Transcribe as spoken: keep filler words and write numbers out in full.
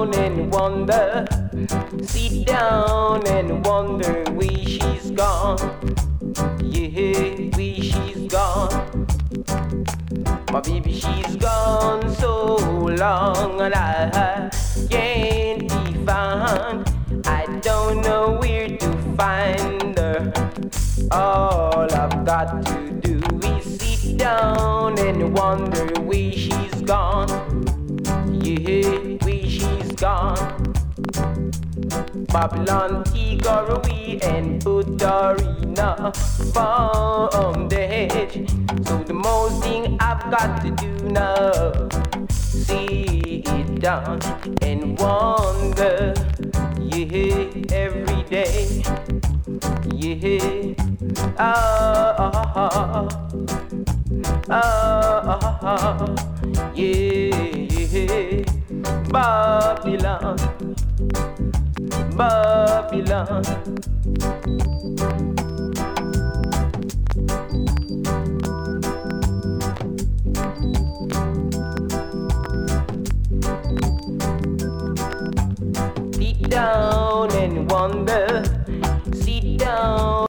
down and wonder, sit down and wonder where she's gone. Yeah, where she's gone. My baby, she's gone so long and I can't be found. I don't know where to find her. All I've got to do is sit down and wonder where she's gone. Yeah, where she's gone. Babylon, take her away and put her in a bondage. So the most thing I've got to do now, sit down and wonder. Yeah, every day. Yeah, ah, ah, ah, ah, yeah, yeah. Babylon, Babylon. Sit down and wonder.